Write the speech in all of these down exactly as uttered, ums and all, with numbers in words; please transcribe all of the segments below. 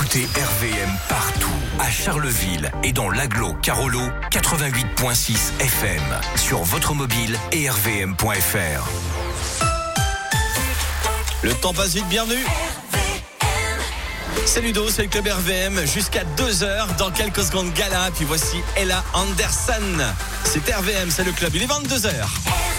Écoutez R V M partout, à Charleville et dans l'agglo Carolo, quatre-vingt-huit virgule six F M, sur votre mobile et r v m point f r. Le temps passe vite, bienvenue. C'est Ludo, c'est le club R V M, jusqu'à deux heures, dans quelques secondes gala, puis voici Ella Anderson. C'est R V M, c'est le club, il est vingt-deux heures.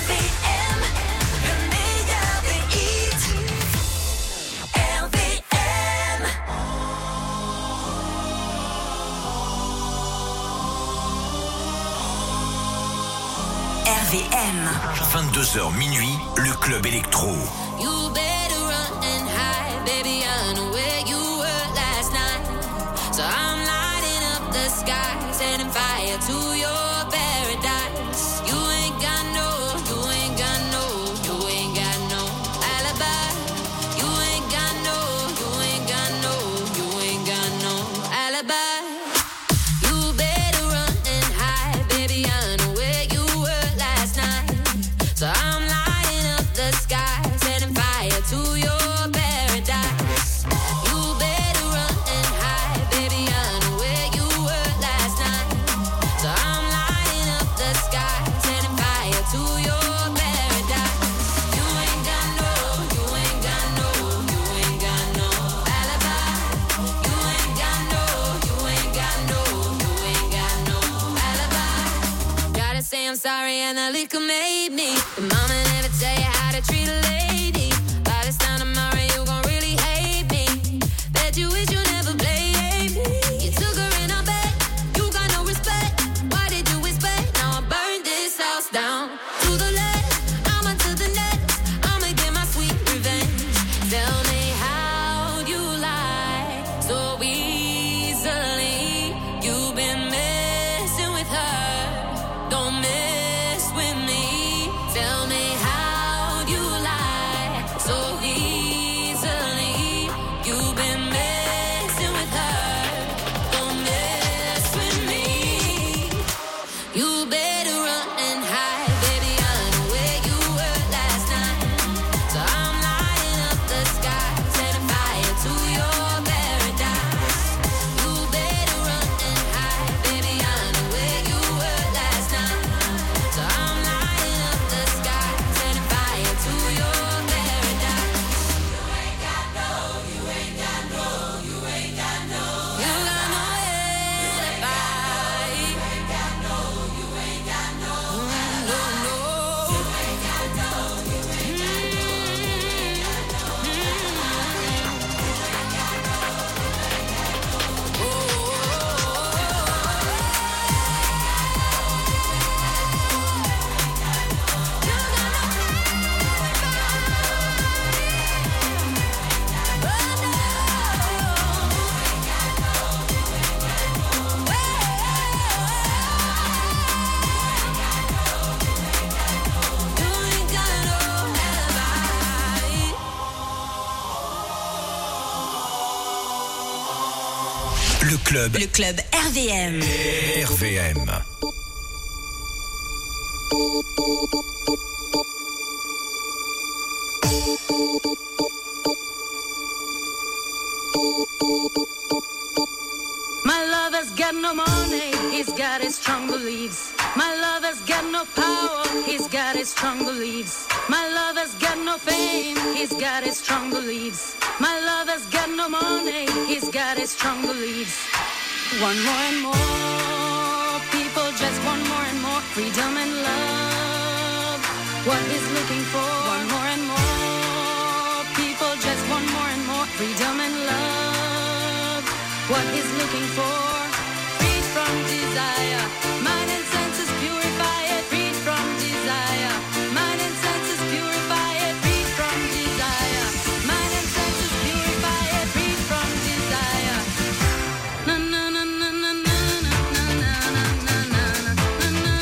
R V M. vingt-deux heures minuit, le club électro. You better run and hide, baby, I know where you were last night. So I'm lighting up the sky, setting fire to your paradise. You ain't got no, you ain't got no, you ain't got no alibi. You ain't got no, you ain't got no, you ain't got no alibi. You better run and hide, baby, I know where you were last night. So I'm lighting up the sky, setting fire to your paradise. You better run and hide, baby, I know where you were last night. So I'm lighting up the sky, setting fire to your paradise. You ain't got no, you ain't got no, you ain't got no alibi. You ain't got no, you ain't got no, you ain't got no alibi. Gotta say I'm sorry and the liquor made me. The mama never tell you how to treat a lady. By this time tomorrow you gon' really hate me. Bet you wish you never played me. You took her in her bed, you got no respect. Why did you expect? Now I burned this house down to the left, I'm onto the next. I'ma get my sweet revenge. Tell me how you lie so easily. You've been messing with her, don't mess with me. Tell me how you lie so easily. You've been messing with her, don't mess with me. You better run and hide, baby, I know where you were last night. So I'm lighting up the sky, setting fire to your paradise. You better run and hide, baby, I know where you were last night. So I'm lighting up the sky, setting fire to your paradise. You ain't got no, you ain't got no, you ain't got no. You got no alibi. You ain't got no, you ain't got no. No, no. You ain't got no, you ain't got no. Le club, Le club R V M. R V M. My lover's got no money, he's got his strong beliefs. My lover's got no power, he's got his strong beliefs. My lover's got no fame, he's got his strong beliefs. My lover's got no money, he's got his strong beliefs. One more and more, people just want more and more freedom and love. What he's looking for, one more and more, people just want more and more freedom and love. What he's looking for, freed from desire, mind and senses purify it, freed from desire, mind and senses purify it, freed from desire, mind and senses purify it, freed from desire. Na na na na na na na na na na na na na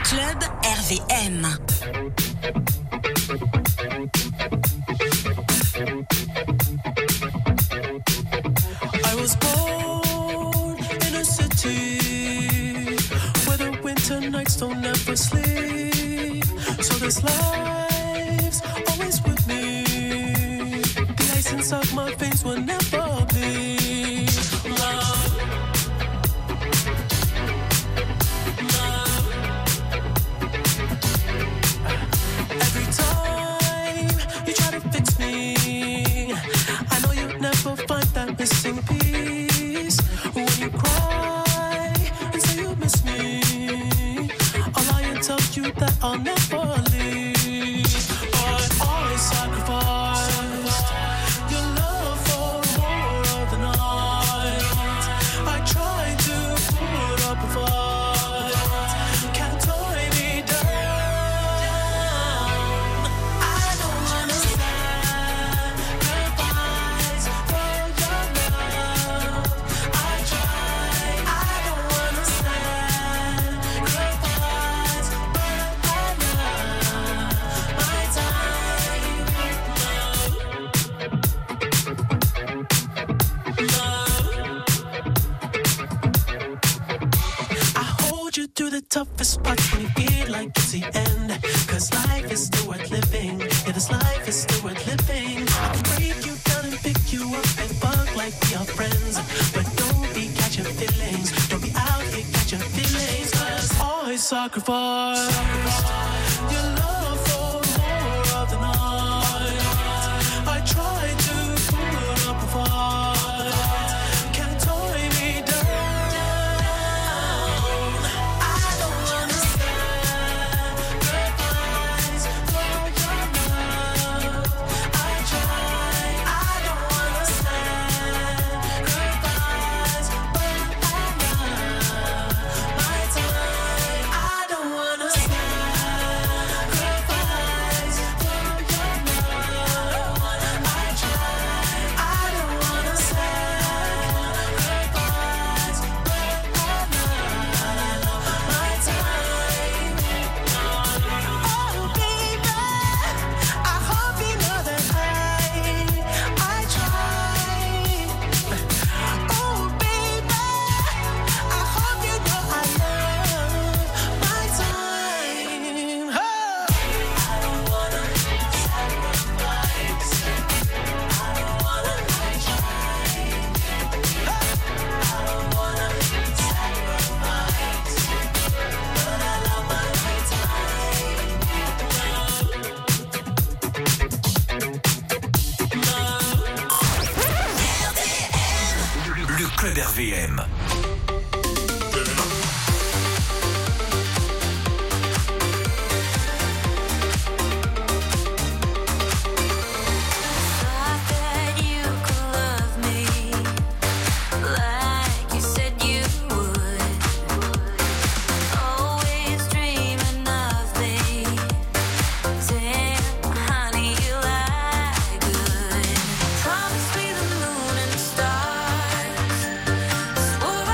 Club R V M. I was born in a city where the winter nights don't ever sleep. So this life's always with me. The ice inside my veins will never bleed. Love. Every time you try to fix me, I know you'll never find that missing piece. When you cry and say you miss me, I'll lie and tell you that I'll never leave. But I sacrificed your love for more of the night. I tried to put up a fight, can't tie me down. I don't wanna sacrifice for your love. I try, I don't wanna sacrifice, but I love my time. I hold you through the toughest parts when you feel like it's the end. Cause life is still worth living. Yeah, this life is still worth living. I can break you down and pick you up and fuck like we are friends. But don't be catching feelings. Don't be out here catching feelings. Cause I sacrifice your love for more of the night. I try to put up a fight, can't tie me down. I don't wanna sacrifice for your love. I try, I don't wanna sacrifice, but I love my time. I don't wanna sacrifice for your love. I try, I don't wanna sacrifice, but I love my time. Oh baby, I hope you know that I I try. Oh baby, I hope you know I love my time. Oh. I don't wanna sacrifice. I don't wanna try. I don't wanna sacrifice, but I love my time. Le Club R V M. Thought that you could love me like you said you would. Always dreaming of me. Saying, honey, you lie good. Promise me the moon and stars. Swore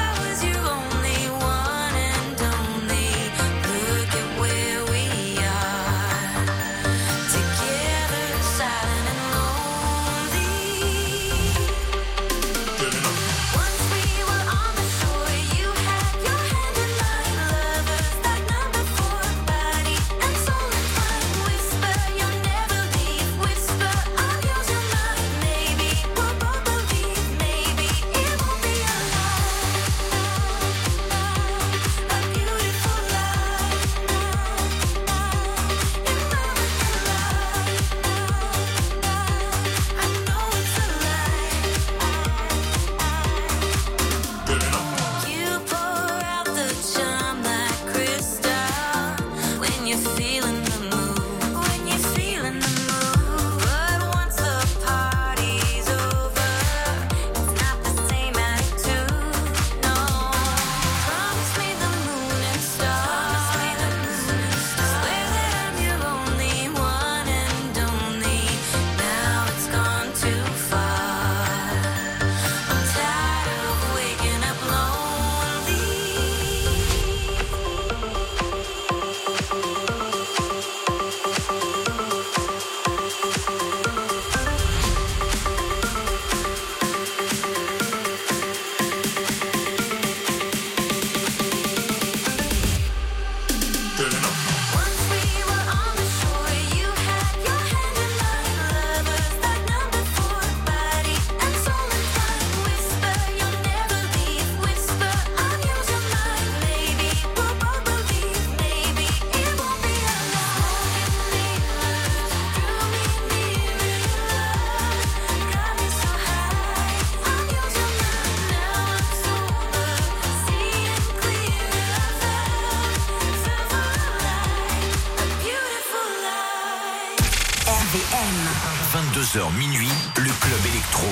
M. vingt-deux heures minuit, le club électro.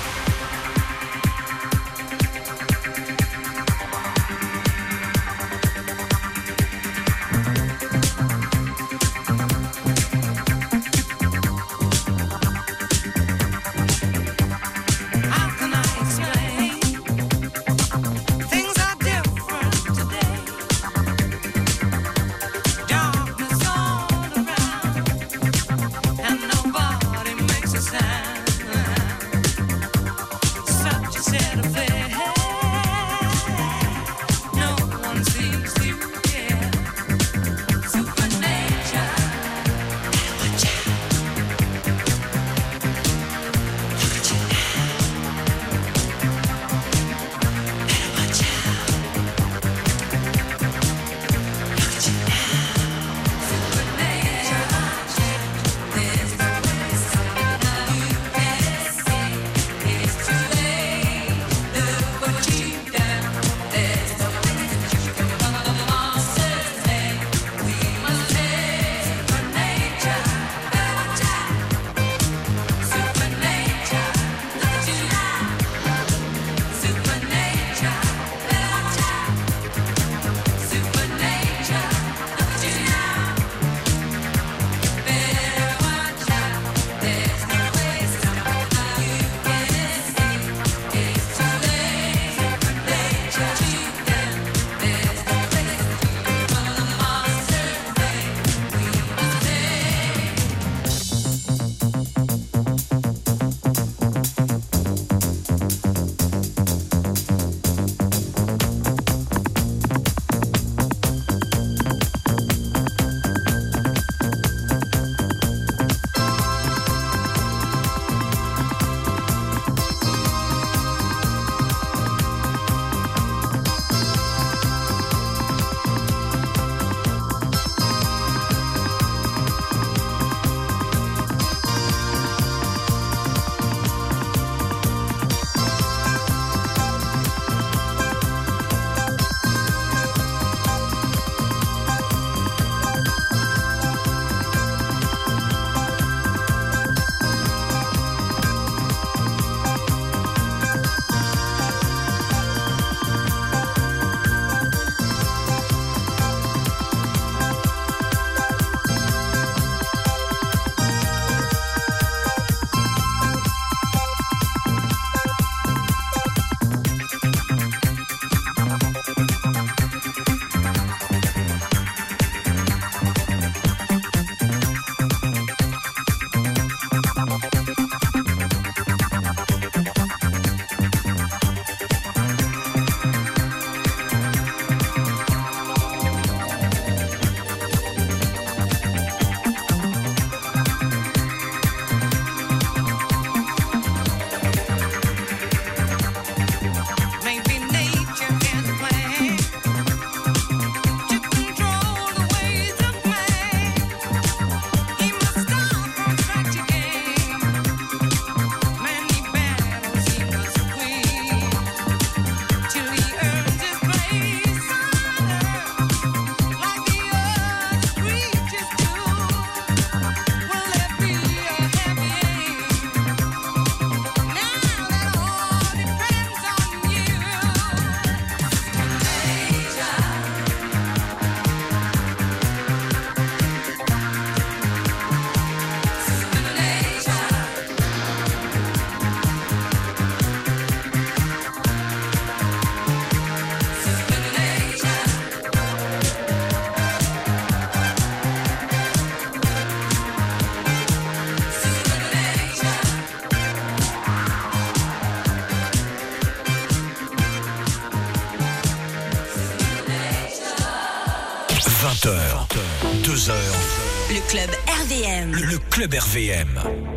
vingt heures, deux heures. Le club R V M. Le, le club R V M.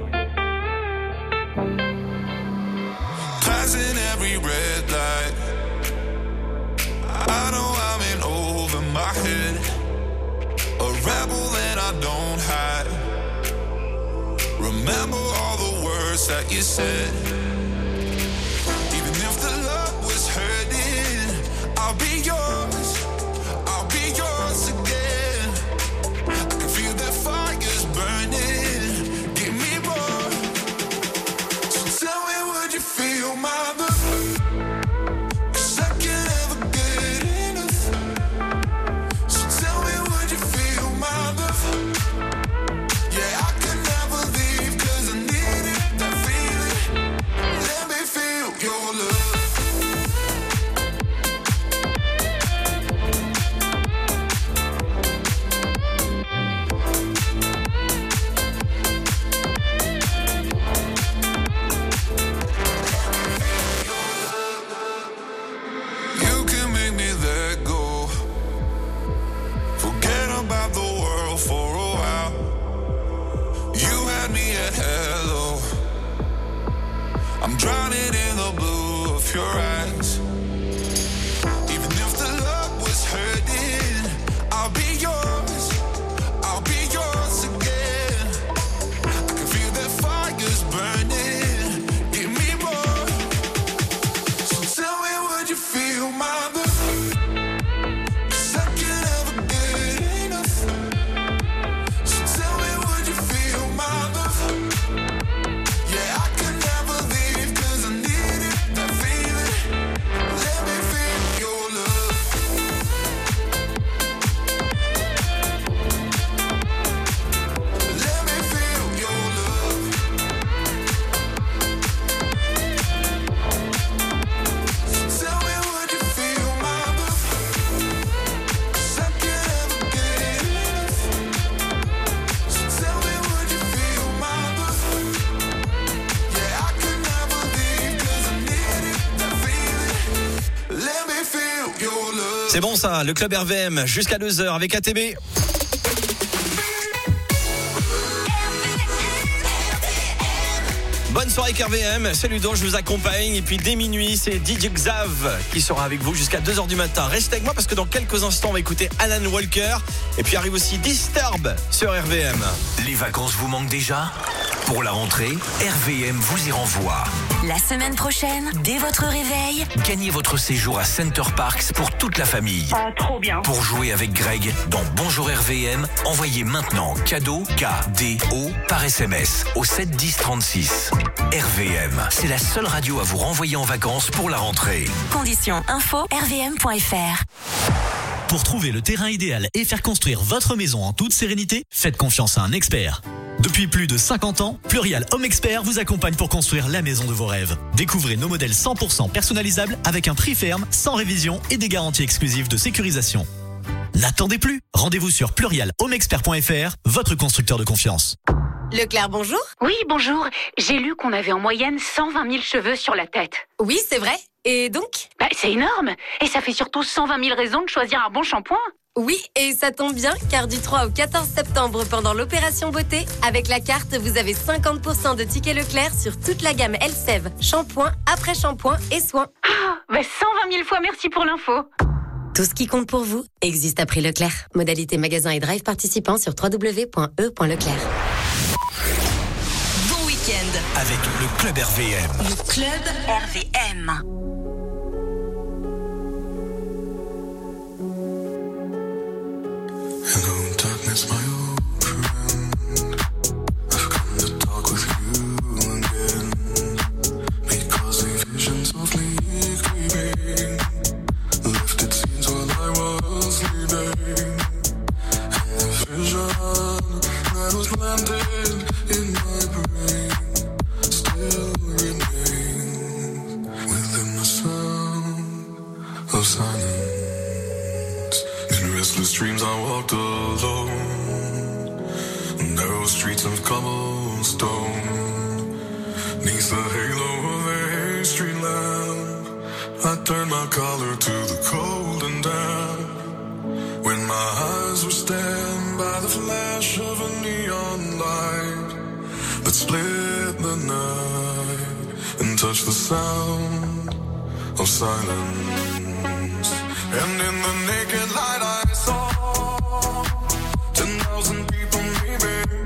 Passing every red light. I know I'm in over my head. A rebel that I don't hide. Remember all the words that you said. Even if the love was hurting, I'll be yours. I'll be yours again. I can feel the fire's burning. Give me hello. I'm drowning in the blue of your eyes. Even if the love was hurting, I'll be yours. I'll be yours again. I can feel the fire's burning. Give me more. So tell me, would you feel my love? C'est bon ça, le club R V M jusqu'à deux heures avec A T B. Bonne soirée avec R V M, c'est Ludo, je vous accompagne. Et puis dès minuit, c'est D J Xav qui sera avec vous jusqu'à deux heures du matin. Restez avec moi parce que dans quelques instants, on va écouter Alan Walker. Et puis arrive aussi Disturb sur R V M. Les vacances vous manquent déjà ? Pour la rentrée, R V M vous y renvoie. La semaine prochaine, dès votre réveil, Gagnez votre séjour à Center Parcs pour toute la famille. Ah, trop bien. Pour jouer avec Greg dans Bonjour R V M, envoyez maintenant cadeau K D O par S M S au sept dix trente-six. R V M, c'est la seule radio à vous renvoyer en vacances pour la rentrée. conditions info r v m point f r. Pour trouver le terrain idéal et faire construire votre maison en toute sérénité, faites confiance à un expert. Depuis plus de cinquante ans, Plurial Home Expert vous accompagne pour construire la maison de vos rêves. Découvrez nos modèles cent pour cent personnalisables avec un prix ferme, sans révision et des garanties exclusives de sécurisation. N'attendez plus, rendez-vous sur plurial home expert point f r, votre constructeur de confiance. Leclerc, bonjour. Oui, bonjour. J'ai lu qu'on avait en moyenne cent vingt mille cheveux sur la tête. Oui, c'est vrai. Et donc ? Bah, c'est énorme. Et ça fait surtout cent vingt mille raisons de choisir un bon shampoing. Oui, et ça tombe bien, car du trois au quatorze septembre, pendant l'opération beauté, avec la carte, vous avez cinquante pour cent de tickets Leclerc sur toute la gamme Elseve, shampoing, après-shampoing et soins. Ah, bah cent vingt mille fois merci pour l'info. Tout ce qui compte pour vous existe à prix Leclerc. Modalité magasin et drive participant sur w w w point e point leclerc. bon week-end. Avec le club R V M. Le club R V M. Hello, darkness, my old friend. I've come to talk with you again. Because the visions of me creeping lifted scenes while I was sleeping. And the vision that was planted in my brain still remains within the sound of silence. Restless dreams I walked alone, narrow streets of cobblestone, neath the halo of a street lamp, I turned my collar to the cold and damp, when my eyes were stabbed by the flash of a neon light, that split the night, and touched the sound of silence, and in the naked light I saw ten thousand people maybe,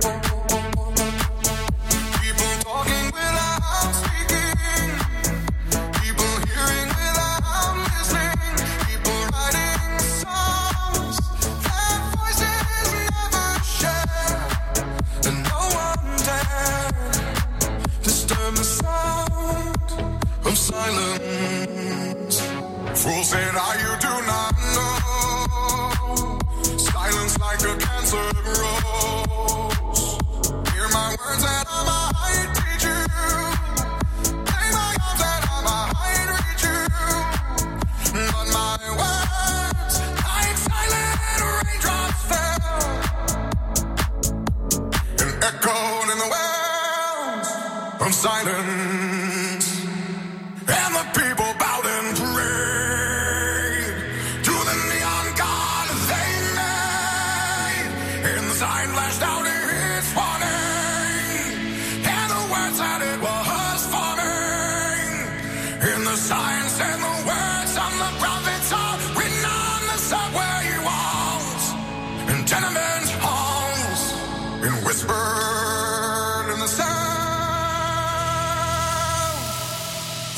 people talking without speaking, people hearing without listening, people writing songs that voices never share, and no one dared disturb the sound of silence. Fools said, "Ah, you do not know. Silence like a cancer grows. Hear my words that I might teach you. Lay my arms that I might reach you. But my words, like silent raindrops fell, and echoed in the wells of silence. And the people bowed and prayed to the neon god they made. And the sign flashed out its warning.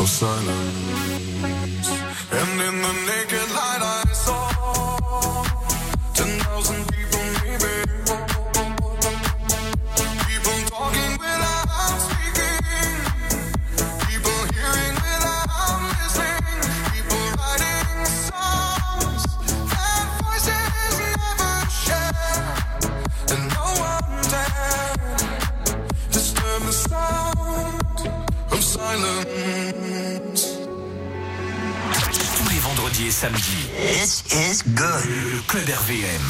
of silence. And in the naked light I saw ten thousand people maybe, people talking without speaking, people hearing without listening, people writing songs that voices never share, and no one dared disturb the sound of silence. Tous les vendredis et samedis. This is good. Le Club R V M.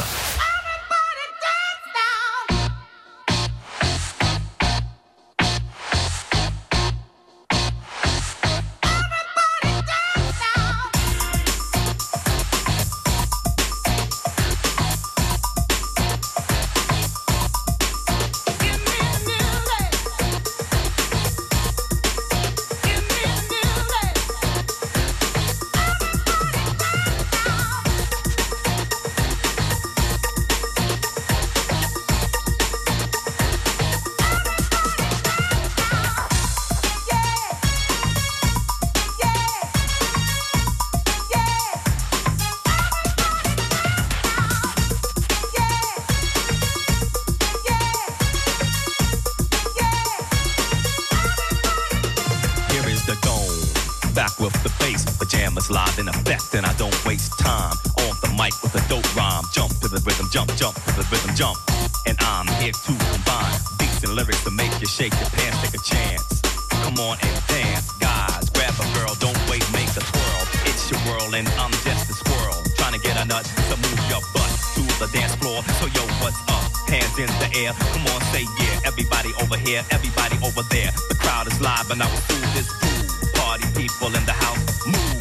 Live in effect, and I don't waste time on the mic with a dope rhyme. Jump to the rhythm, jump, jump to the rhythm, jump. And I'm here to combine beats and lyrics to make you shake your pants, take a chance. Come on and dance, guys. Grab a girl, don't wait, make a twirl. It's your world, and I'm just a squirrel trying to get a nut to move your butt to the dance floor. So yo, what's up? Hands in the air, come on, say yeah. Everybody over here, everybody over there. The crowd is live, and I will do this groove. Party people in the house, move.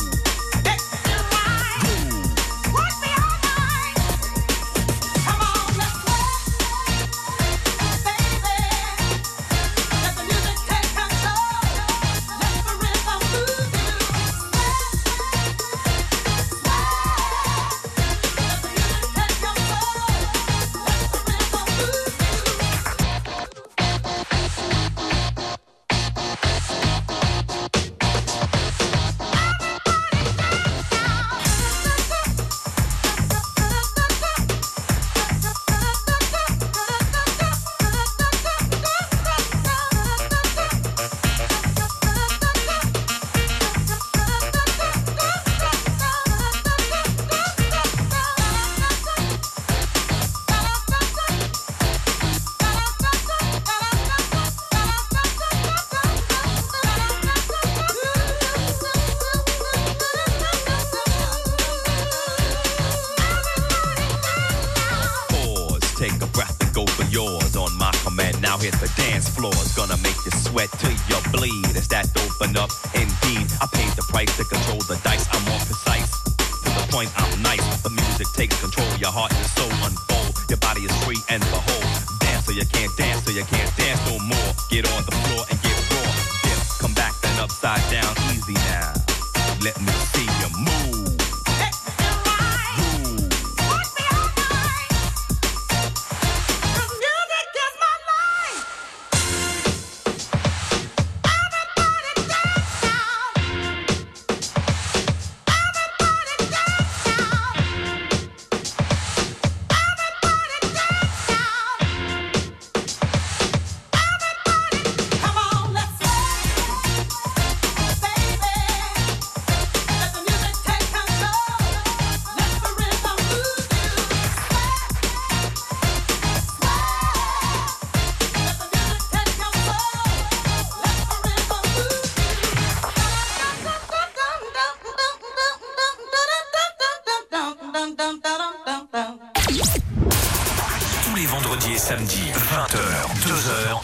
Samedi, vingt heures, deux heures,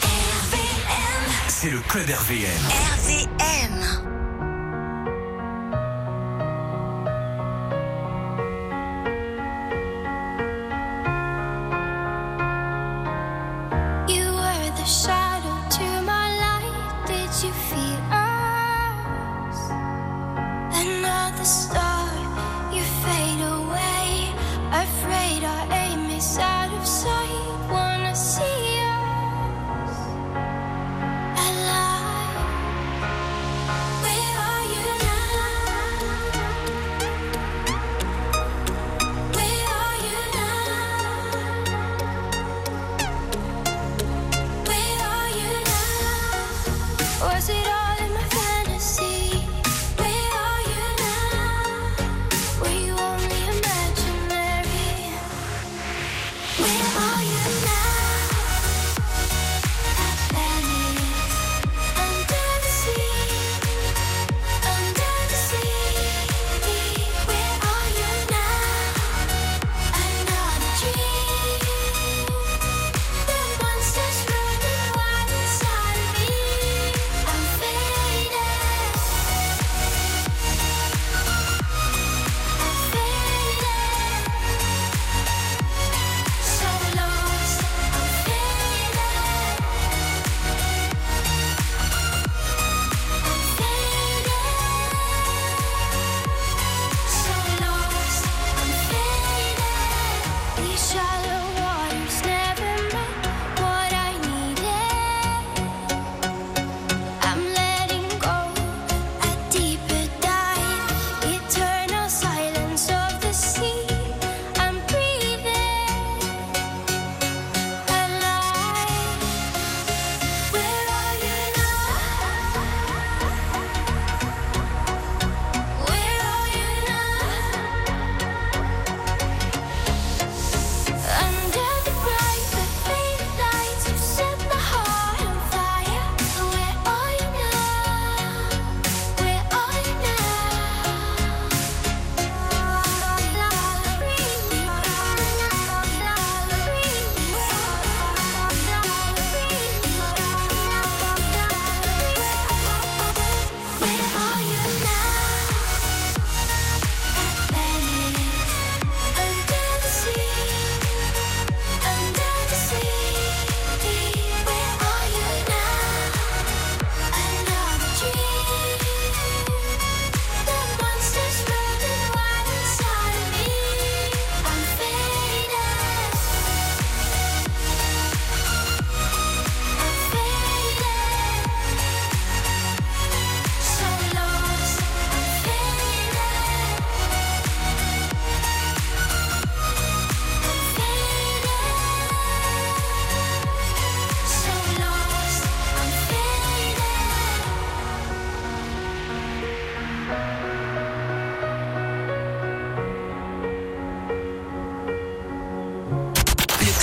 c'est le Club R V M. R V M. Where are you?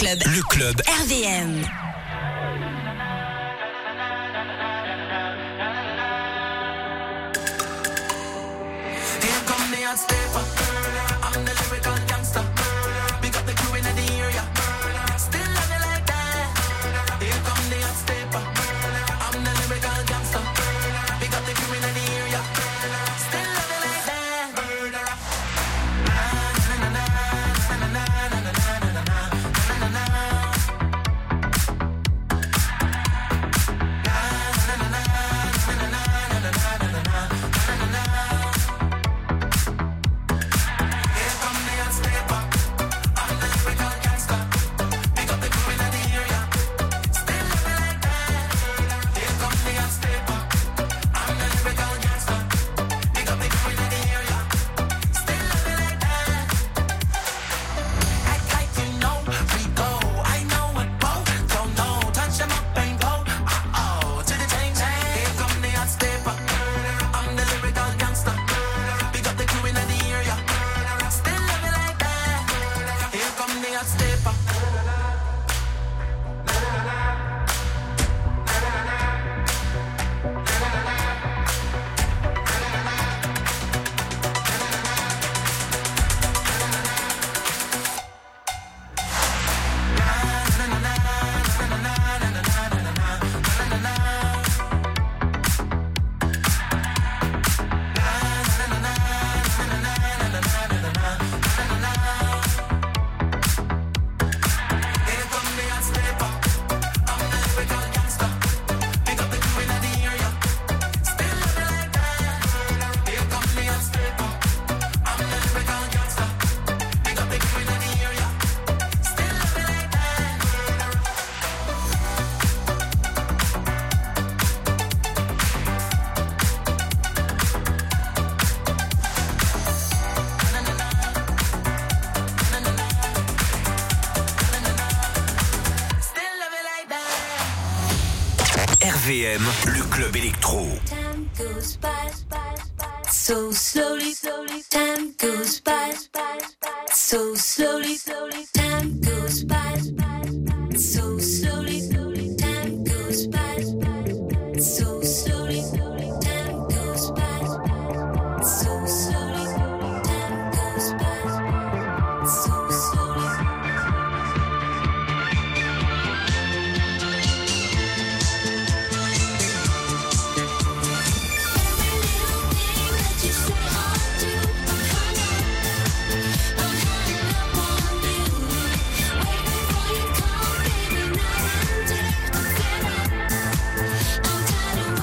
club. Le club R V M. Here come the hot stepper. I'm the lyrical gangster. Big up the crew in the area. Still love you like that. Here come the hot stepper. I'm the lyrical gangster. Big up the crew in the area. Still love you like that. Na na na na na na na na na na na na na. R V M, le club électro. Time goes by so slowly, slowly. Time goes by so slowly, slowly. Time goes by so slowly, slowly. Time goes by so slowly, slowly. Time goes by so slowly, slowly. Time goes by so slowly. I'm tired of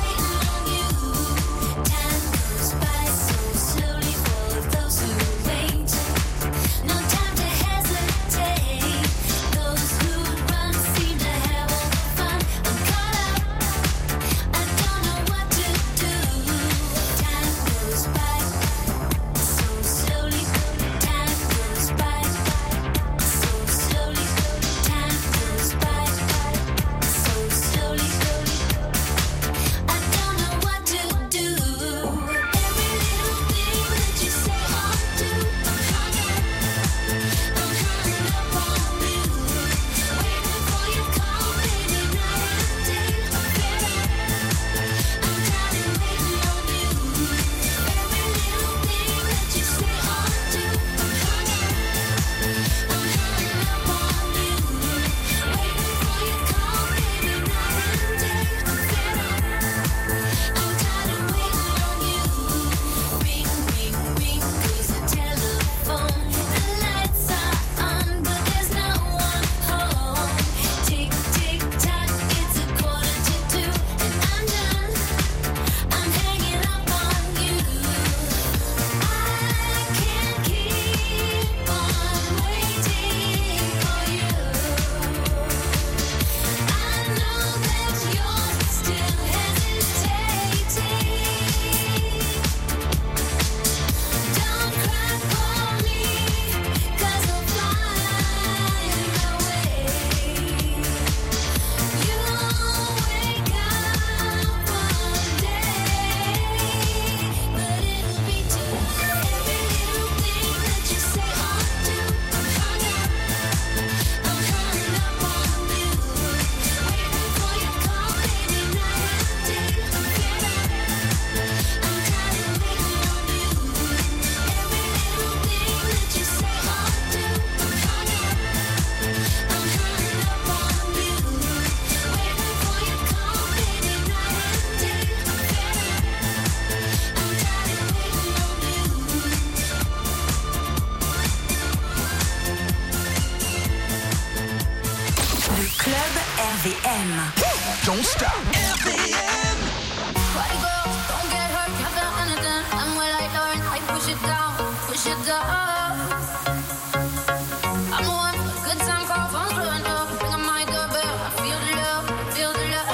stop. R V M. Party girls, don't get hurt, can't feel anything. And when I learn, I push it down, push it down. I'm the one for a good time, call phones blowing up. Ring on my doorbell, I feel the love, feel the love.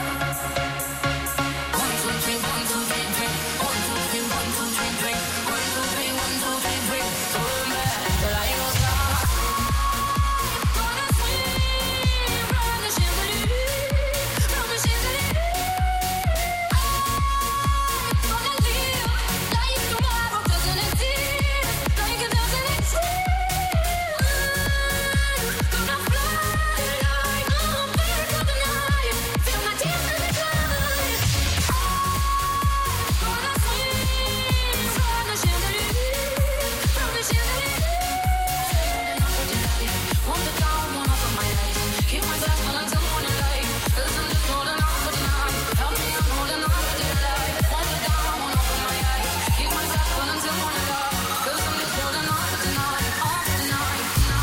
One, two, three, one, two, three, three. One, two, three, one, two, three, three. One, two, three, one, two, three, three. Turn back, but I ain't gonna stop. Gonna swing from the chandelier, from the chandelier. Gonna live like tomorrow doesn't exist, like it doesn't exist. Gonna fly like a bird of the night, feel my tears in the sky. Gonna swing from the chandelier, from the chandelier. Won't the dawn, one up on my eyes. Keep my glass full until morning light. 'Cause I'm just holding on for tonight. Help me, I'm holding on for dear life. Won't the dawn, one up on my eyes. Keep my glass full until morning light. 'Cause I'm just holding on for tonight. On for tonight.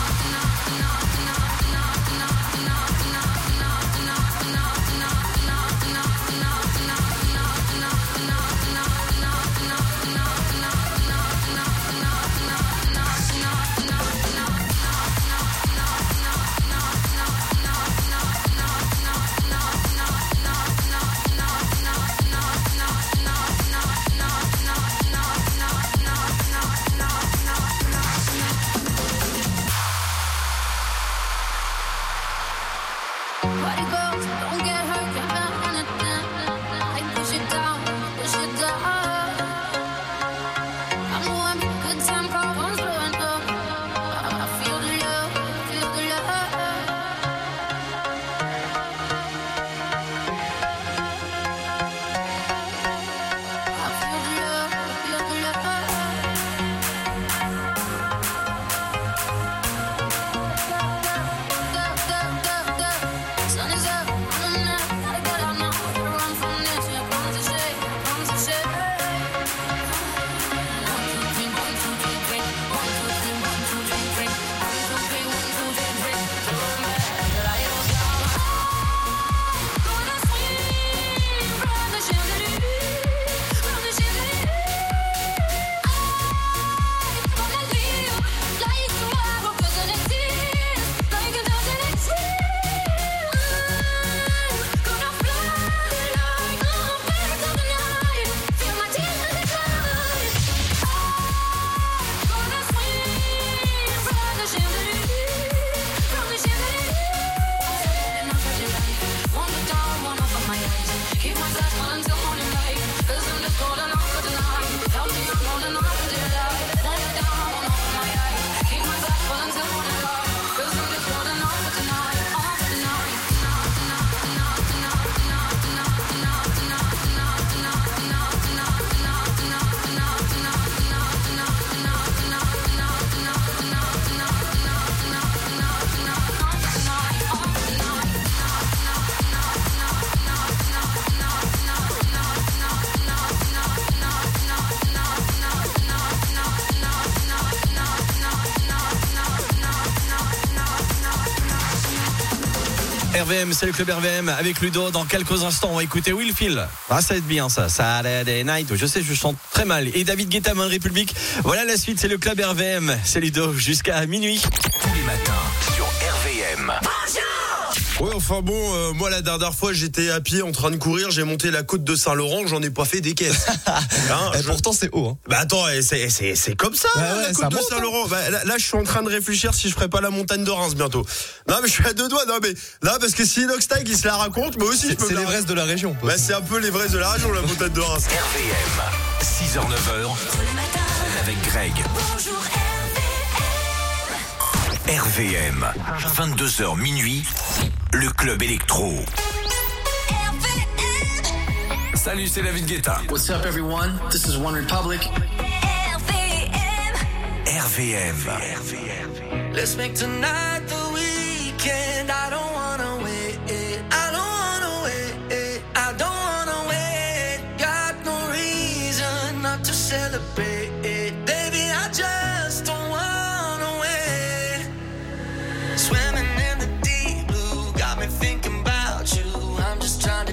Party girls, don't get hurt, can't feel anything. I push it down, push it down. I'm the one for good time, call phones blowing up. I feel the love, feel the love. I feel the love, feel the love. Sun is up, I'm up, gotta get out now. Gotta run from this, here comes the shade, here comes the shade. One, two, three, one, two, three, three. One, two, three, one, two, three, three. One, two, three, one, two, three, three. Turn back, but I ain't gonna stop. Gonna swing from the chandelier, from the chandelier. Gonna live like tomorrow doesn't exist, like it doesn't exist. Gonna fly like a bird of the night, feel my tears in the sky. Gonna swing from the chandelier, from the chandelier. And I'm touching light, one look down, one up on my eyes. Keep my glass full until morning light, 'cause I'm just holding on for tonight. Help me, I'm holding on for dear life. One look down, one up on my eyes. Keep my glass full until morning light, 'cause I'm just holding on for tonight, on for tonight. R V M, c'est le club R V M avec Ludo. Dans quelques instants, on va écouter Will Phil. Ah, ça va être bien ça. Saturday Night. Je sais, je chante très mal. Et David Guetta, Main République. Voilà la suite, c'est le club R V M. C'est Ludo jusqu'à minuit. Tous les matins sur R V M. Ouais, enfin bon, euh, moi la dernière fois j'étais à pied en train de courir, j'ai monté la côte de Saint-Laurent, j'en ai pas fait des caisses. Hein, Et je- pourtant c'est haut. Hein. Bah attends, eh, c'est, c'est, c'est comme ça, Ouais, hein, la ouais, côte ça de monte, Saint-Laurent. Bah, là, là, je suis en train de réfléchir si je ferais pas la montagne de Reims bientôt. Non mais je suis à deux doigts, non mais là parce que si Inoxtag il se la raconte, moi aussi je C'est, peux c'est me la- l'Everest de la région. Bah c'est un peu l'Everest de la région, la montagne de Reims. R V M, six heures neuf heures avec Greg. Bonjour R V M, vingt-deux heures minuit, le club électro. Salut, c'est David Guetta. What's up, everyone? This is One Republic. R V M. Let's make tonight the weekend. I don't wanna wait. I don't wanna wait. I don't wanna wait. Got no reason not to celebrate. Baby, I just don't wanna wait. Swimming in the deep blue got me thinking about you. I'm just trying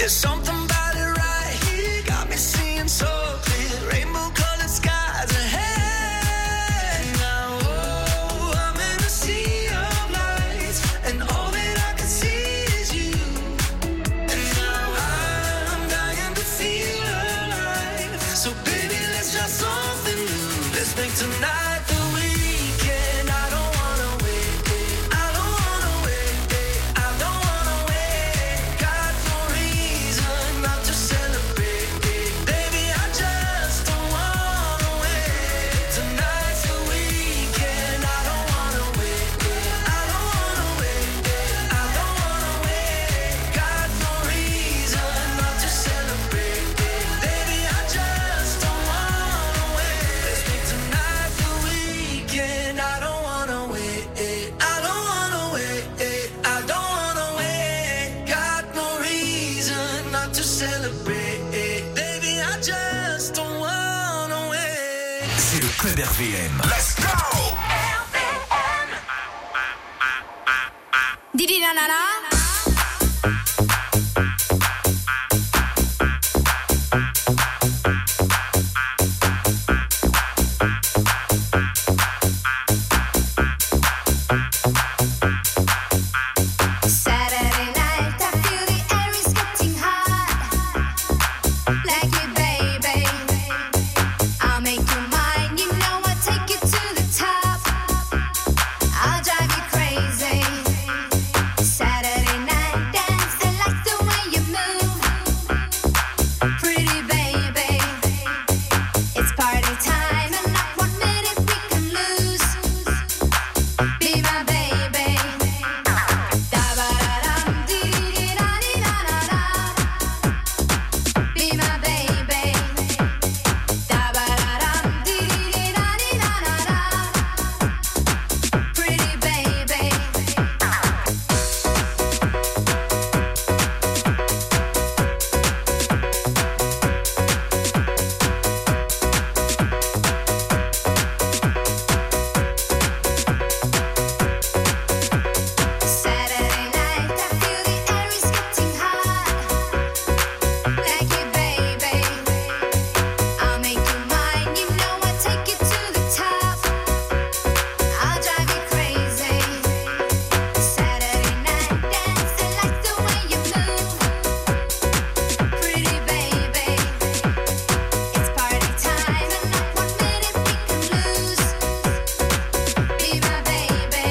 There's something about it right here, got me seeing so clear, rainbow colored skies ahead. Now, oh, I'm in a sea of lights, and all that I can see is you. And now I'm dying to feel alive. So baby, let's try something new. Let's make tonight the weekend. I don't wanna wait. I don't wanna wait. I don't wanna wait. Got no reason not to celebrate. Baby, I just don't wanna wait. Tonight's the weekend. I don't wanna wait. I don't wanna wait. I don't wanna wait. Got no reason not to celebrate. Baby, I just don't wanna wait. Let's make tonight the weekend. I don't wanna wait. I don't wanna wait. I don't wanna wait. Got no reason not to celebrate. Baby, I just don't wanna wait. C'est le Club R V M. Let's go! Didi na na na. Saturday night, I feel the air is getting hot. Like it, baby. I'll make you mine. You know I'll take you to the top. I'll drive you crazy. Saturday night dance, I like the way you move. Pretty baby. It's party time and not one minute we can lose. Be my baby. Da-ba-da-dum, dee-dee-da-dee-da-da-da. Be my baby. Da-ba-da-dum, dee-dee-da-dee-da-da-da. Pretty baby. Saturday night, I feel the air is getting hot. Like it, baby. I'll make you mine. You know I'll take you to the top. I'll drive you crazy. Saturday night dance, I like the way you move. Pretty baby. It's party time and not one minute we can lose. Be my baby.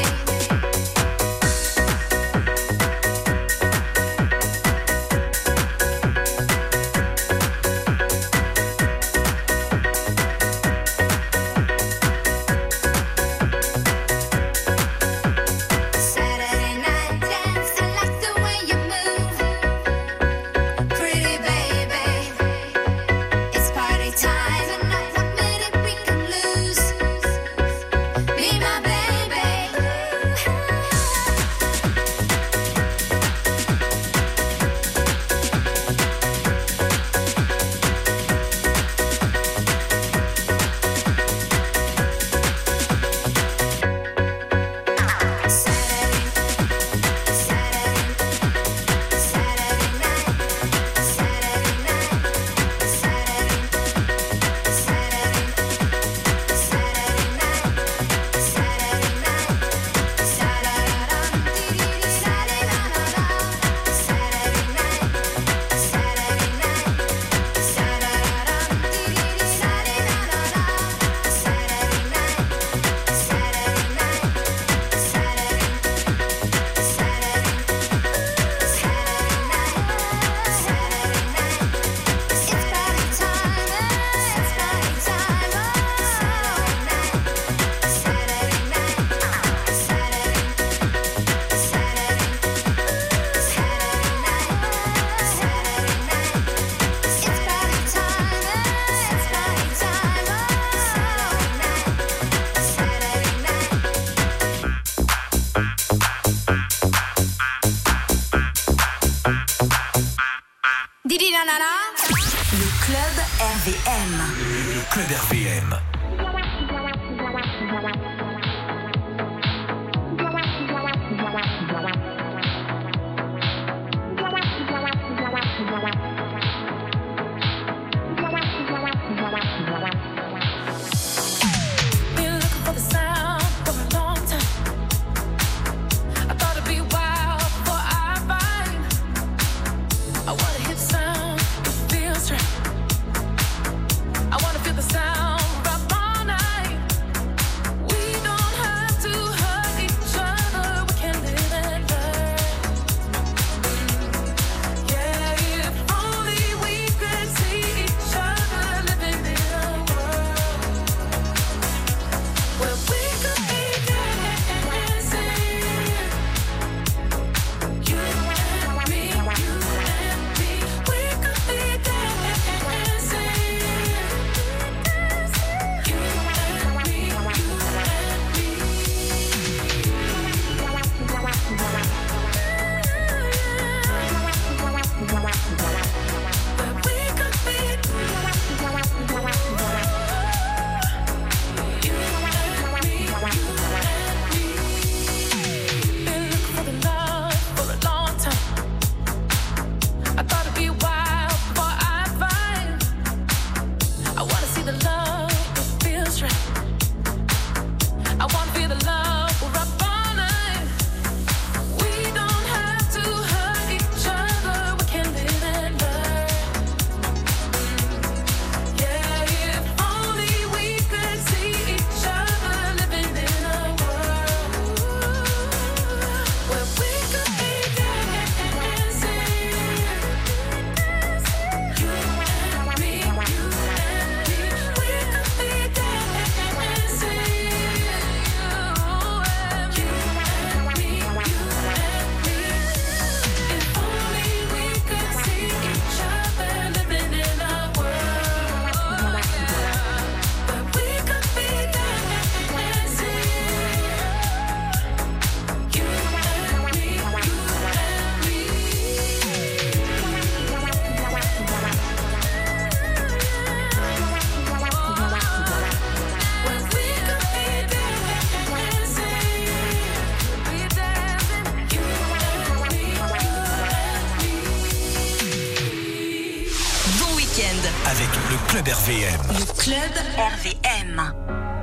Saturday night dance, I like the way you move. Pretty baby. It's party time and not one minute we can lose. Be my baby. Didi na na na. Le Club R V M. Le Club R V M. Wow. week-end. Avec le Club R V M. Le Club R V M.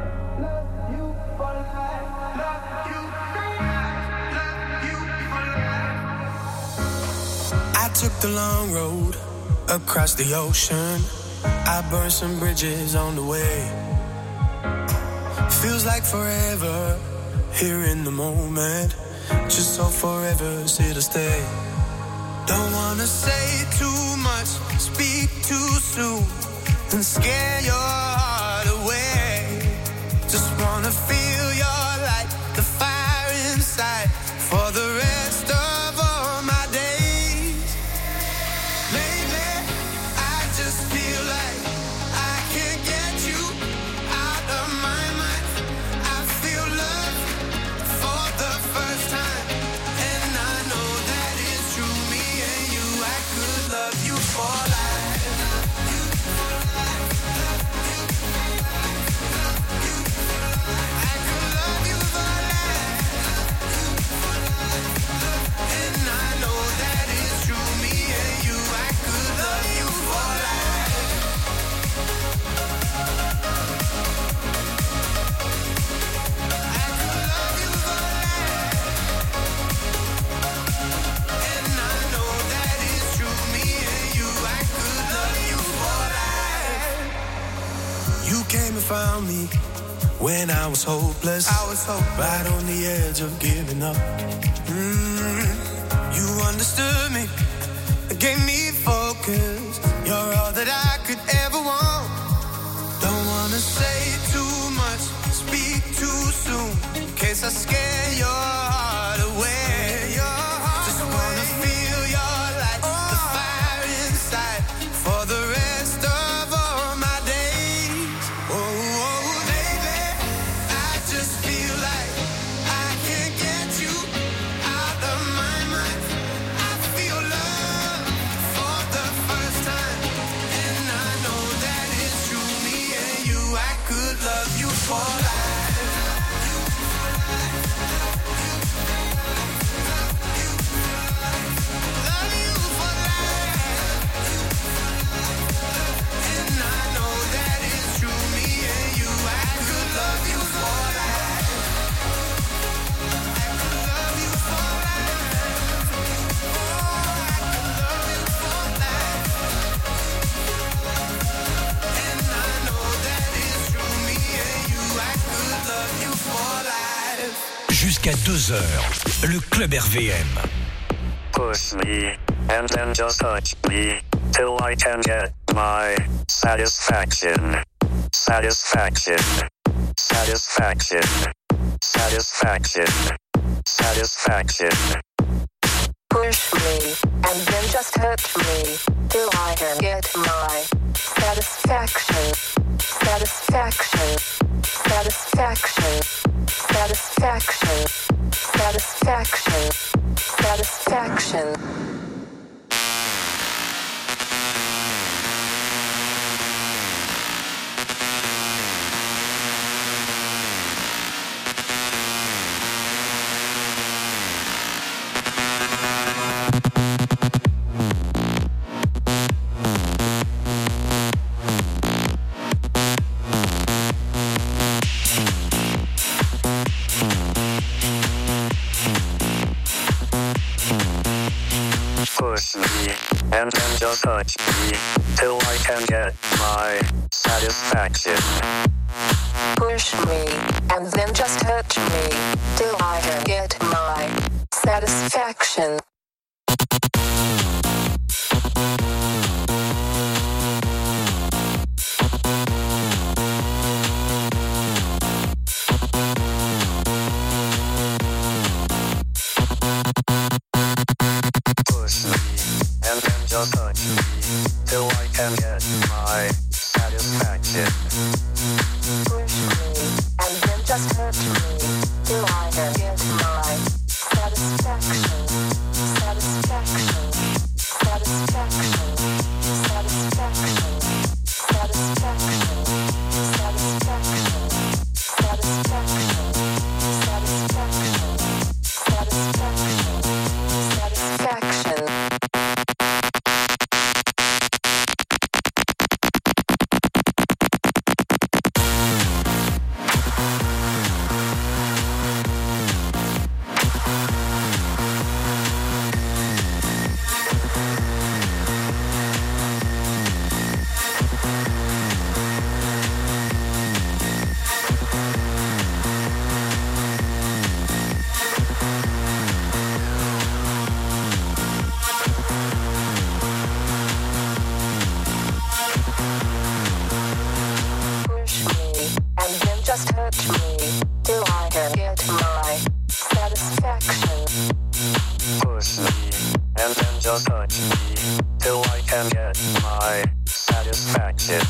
I took the long road across the ocean. I burned some bridges on the way. Feels like forever here in the moment. Just so forever's here to stay. Don't wanna say too much, speak too soon, and scare your heart away. Just wanna feel your light, the fire inside, for the rest of all my days. Lately, I just feel like I can't get you out of my mind. I feel love for the first time, and I know that it's true. Me and you, I could love you for life. I could love you for life. And I know that it's true. Me and you, I could love you for life. I could love you for life. And I know that it's true. Me and you, I could love you for life. You came and found me when I was hopeless. I was hopeless. Right on the edge of giving up. Mm, you understood me, gave me focus. You're all that I could ever want. Don't wanna say too much, speak too soon, in case I scare your heart away. Just wanna feel your light, the fire inside, for the rest of all my days. Oh, oh, baby, I just feel like I can't get you out of my mind. I feel love for the first time, and I know that it's true. Me and you, I could love you for life. Love you for life. And I know that it's true. Me and you, I could love you for life. I could love you for life. Oh, I could love you for life. And I know that it's true. Me and you, I could love you for life. Jusqu'à deux heures, le Club R V M. Push me, and then just touch me, till I can get my satisfaction. Satisfaction. Satisfaction. Satisfaction. Satisfaction. Push me, and then just hurt me, till I can get my satisfaction. Satisfaction. Satisfaction. Satisfaction. Satisfaction. Satisfaction. Push me, and then just touch me, till I can get my satisfaction. Push me, and then just hurt me, till I can get my satisfaction. Push me, and then just touch me, till I can get my satisfaction. Push me, and then just hurt me, till I can get my satisfaction. Satisfaction. Satisfaction. Satisfaction. Satisfaction. Satisfaction. Satisfaction. Satisfaction. Satisfaction. Satisfaction. can get my satisfaction.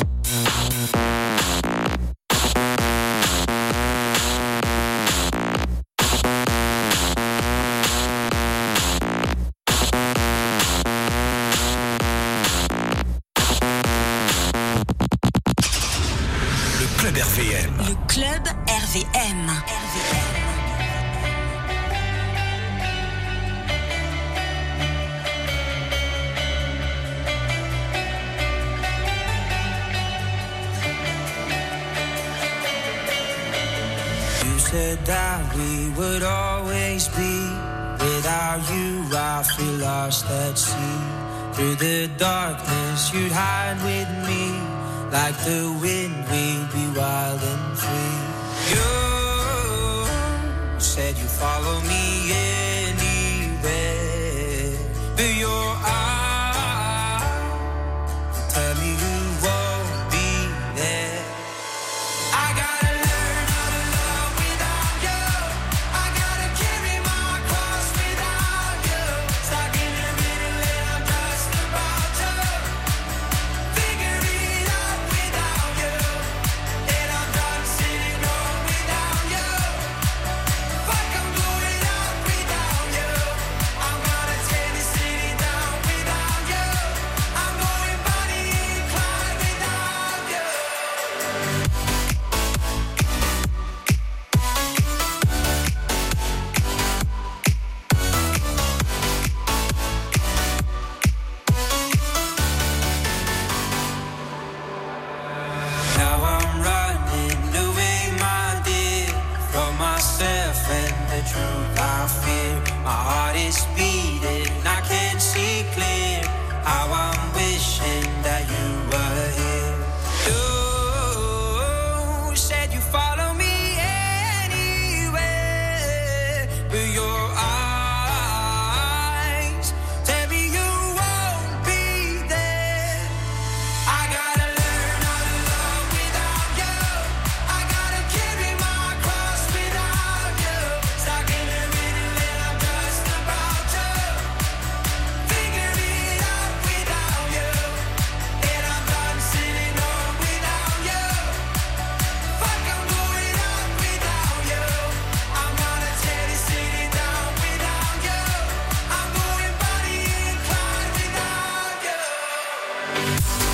Le Club R V M. Le Club R V M. R V M. You said that we would always be. Without you, I feel lost at sea. Through the darkness, you'd hide with me. Like the wind, we'd be wild and free. You said you'd follow me anywhere. But your eyes tell me you won't be there. I gotta learn how to love without you. I gotta carry my cross without you. Stuck in the middle and I'm just about to figure it out without you. And I'm done sitting home without you. Fuck, I'm going out without you. I'm gonna tear this city down without you. I'm going Bonnie and Clyde without you. Now I'm running away, my dear, from myself and the truth I fear. My heart is beating, I can't see clear. How I'm wishing that you were here. You said you follow me anywhere, but your eyes tell me you won't be there. I gotta learn how to love without you. I gotta carry my cross without you. Stuck in the middle and I'm just about to figure it out without you. And I'm done sitting home without you. Fuck, I'm going out without you. I'm gonna tear this city down without you. I'm going Bonnie and Clyde without you.